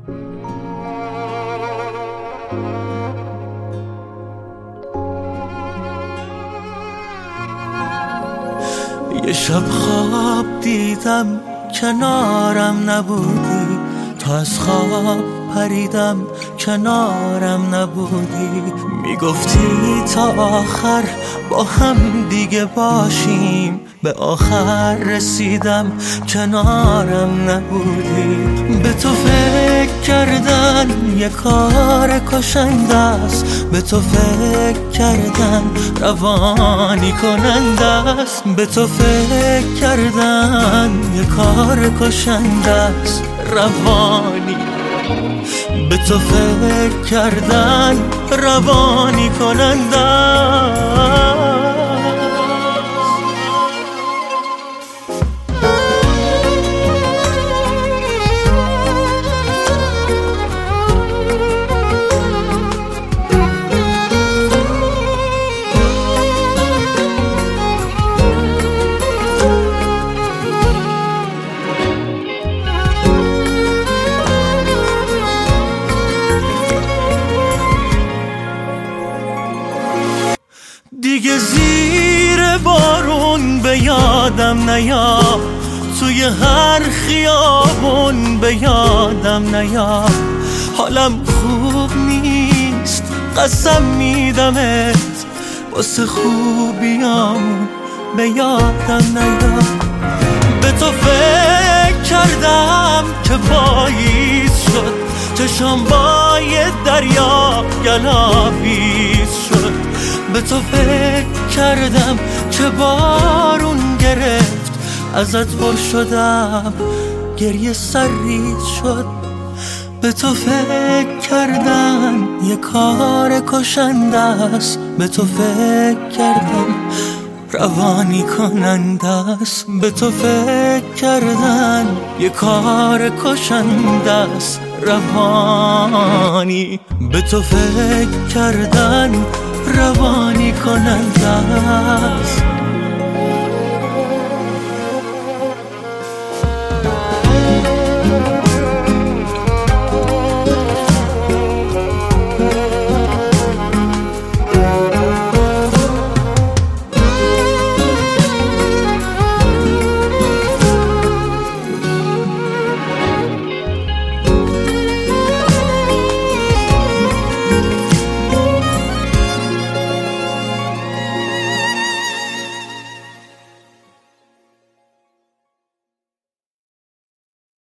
یه شب خواب دیدم کنارم نبودی، تا از خواب پریدم کنارم نبودی. میگفتی تا آخر با هم دیگه باشیم، به آخر رسیدم کنارم نبودی. به تو فکر کردن یه کار کشنده است، به تو فکر کردن روانی کننده است، به تو فکر کردن یه کار کشنده است روانی، به تو فکر کردن روانی کننده است. دیگه زیر بارون به یادم نیاد، توی هر خیابون به یادم نیاد. حالم خوب نیست قسم میدمت، واسه خوبیامون به یادم نیاد. به تو فکر کردم که پاییز شد، چشام با یه دریا گلاویز شد. به تو فکر کردم که بارون گرفت، ازت پر شدم گریه سرریز شد. به تو فکر کردم یه کار کشنده است، به تو فکر کردم روانی کننده است، به تو فکر کردن یه کار کشنده است روانی، به تو فکر کردن روانی کننده است.